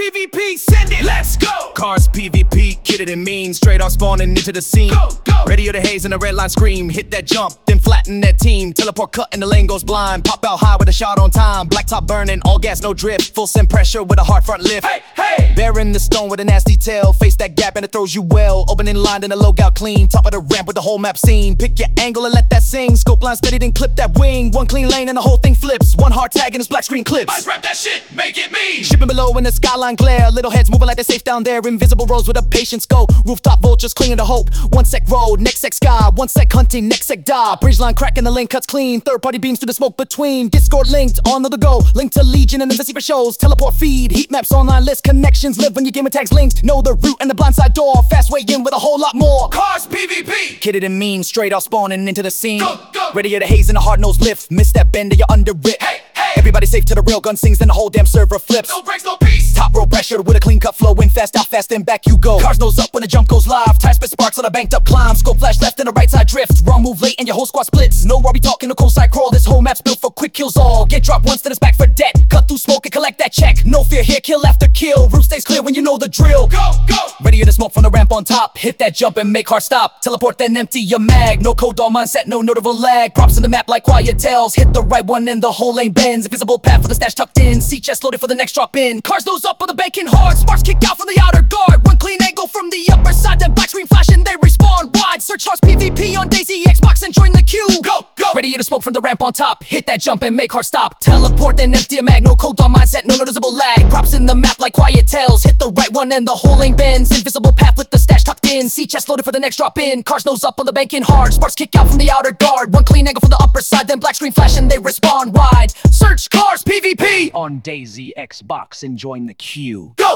PvP, send it, let's go! Cars PvP, kitted and mean, straight off spawning into the scene. Go, go! Radio the haze and the red line scream, hit that jump, then flatten that team. Teleport cut and the lane goes blind, pop out high with a shot on time. Black top burning, all gas, no drift, full send pressure with a hard front lift. Hey, hey! Bearing the stone with a nasty tail, face that gap and it throws you well. Opening line and the logout clean, top of the ramp with the whole map seen. Pick your angle and let that sing, scope line steady then clip that wing. One clean lane and the whole thing flips, one hard tag and it's black screen clips. Let's rap that shit, make it me! Shipping below in the skyline glare, little heads moving like they're safe down there. Invisible roads with a patience go, rooftop vultures clinging to hope. One sec road, next sec sky, one sec hunting, next sec die. Bridge line cracking, the lane cuts clean, third party beams through the smoke between. Discord linked, on the go, linked to Legion and the secret shows. Teleport feed, heat maps, online list, connections live when your gamer tags linked. Know the route and the blindside door, fast way in with a whole lot more. Cars PvP! Kitted and mean, straight off spawning into the scene. Go, go! Ready to haze and a hard nose lift, miss that bend or you're under it. Hey, hey! Everybody safe till the real gun sings, then the whole damn server flips. No breaks, no peace! Top row pressure with a clean cut flow, in fast, out fast, then back you go. Cars nose up when the jump goes live, tire spit sparks on a banked up climb. Scope flash left and the right side drift, wrong move late and your whole squad splits. No Robbie talking, no cold side crawl, this whole map's built for quick kills all. Get dropped once, then it's back for debt, cut through smoke and collect that check. No fear here, kill after kill, route stays clear when you know the drill. Go, go! Ready to smoke from the ramp on top, hit that jump and make hard stop. Teleport then empty your mag, no code on mindset, no notable lag. Props in the map like quiet tells, hit the right one and the whole lane bends. Invisible path for the stash tucked in, sea chest loaded for the next drop in. Cars nose up on the banking hard, sparks kick out from the outer guard. One clean angle from the upper side, then black screen flash and they respawn wide. Search Cars PvP on Daisy, Xbox and join the queue. Go, go! Ready to smoke from the ramp on top, hit that jump and make hard stop. Teleport then empty a mag, no code on mindset, no noticeable lag. Props in the map like quiet tells, hit the right one and the whole lane bends. Invisible path with the stash tucked in, sea chest loaded for the next drop in. Cars nose up on the banking hard, sparks kick out from the outer guard. One clean angle from the upper side, then black screen flash and they respawn wide. Search Cars PvP on Daisy, Xbox and join the queue. Go!